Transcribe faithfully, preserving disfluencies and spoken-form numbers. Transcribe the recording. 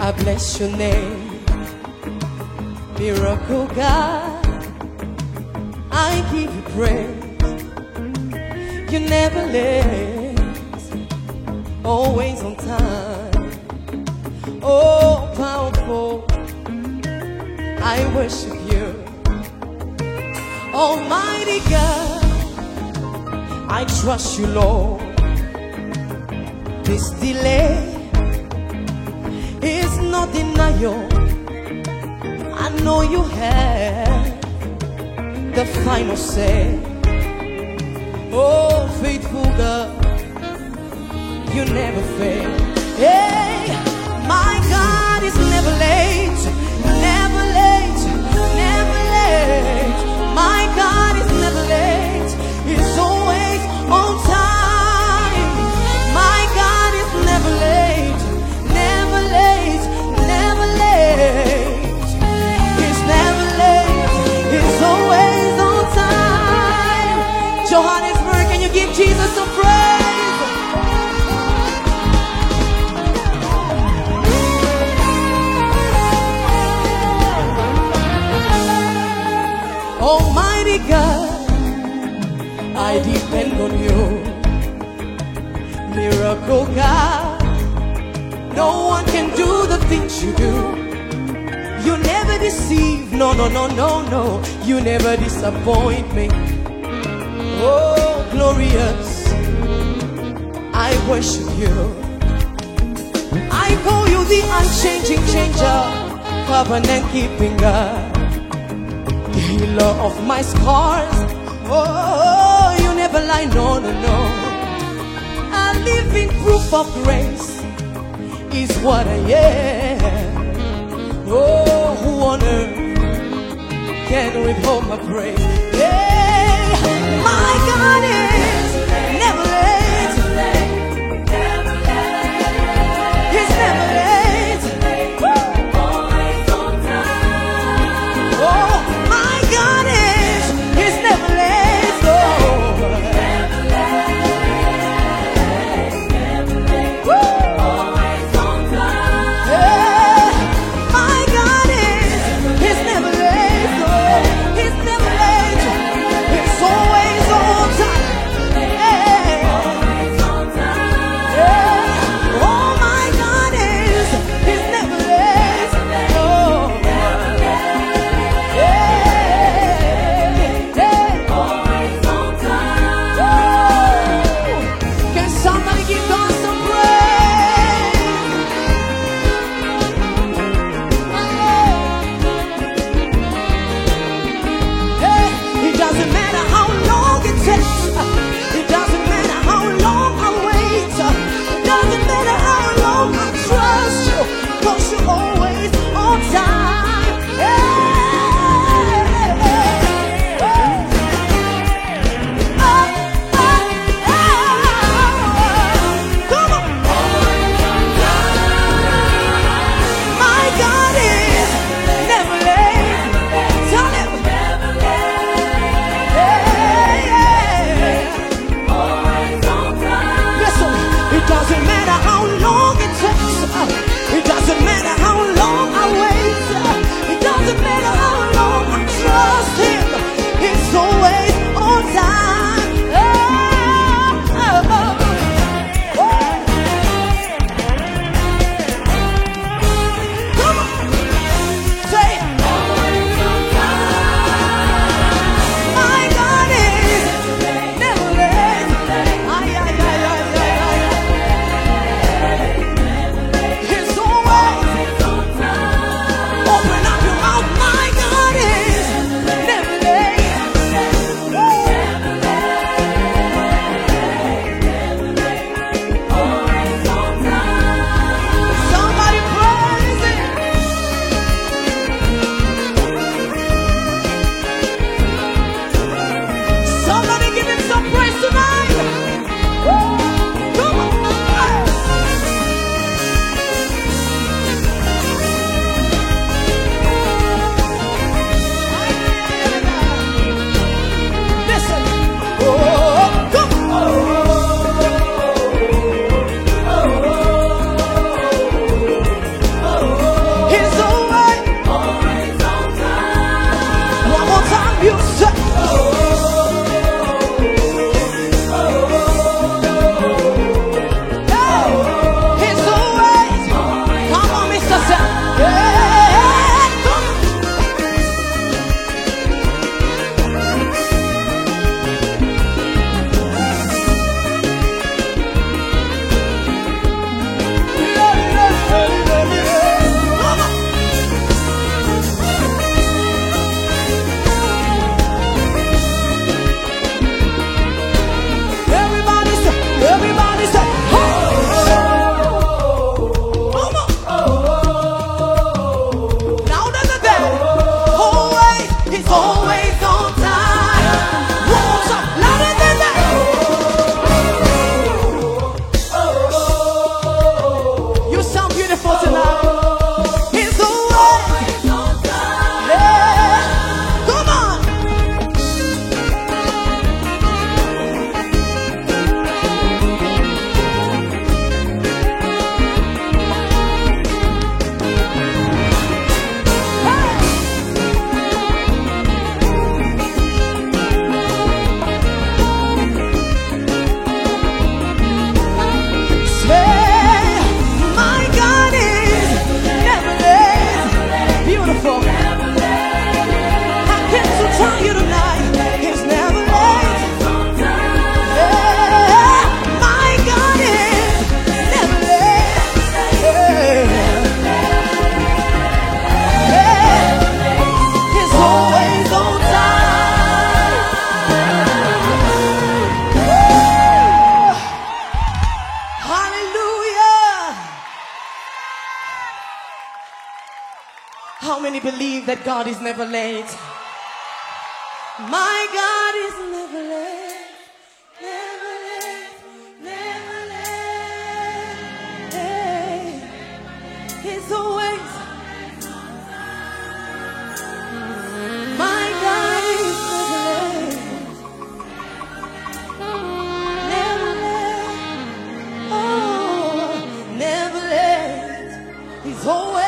I bless your name, miracle God. I give you praise. You never late, always on time. Oh, powerful, I worship you. Almighty God, I trust you, Lord. This delay is not denial. I know you have the final say. Oh, faithful God, you never fail. Hey, my God is never late, never late, never late. My God is never late, He's always on time. My God is never late, never late, never late. He's never late, He's always on time. Johannesburg, can you give Jesus some praise? Almighty God, I depend on you. Miracle God, no one can do the things you do. You never deceive, no, no, no, no, no. You never disappoint me. Oh, glorious, I worship you. I call you the unchanging changer, covenant keeping God, healer of my scars. Oh, you never lie, no, no, no. A living proof of grace is what I am. Oh, who on earth can withhold my praise? Hey, my God is never late. He's never late. Always on time. Oh, my God is, He's never late. Oh, never late, never late. Always on time. Yeah, my God is, He's never late. Oh, He's never late. How many believe that God is never late? My God is never late, never late, never late. He's always. My God is never late, never late, oh, never late. He's always.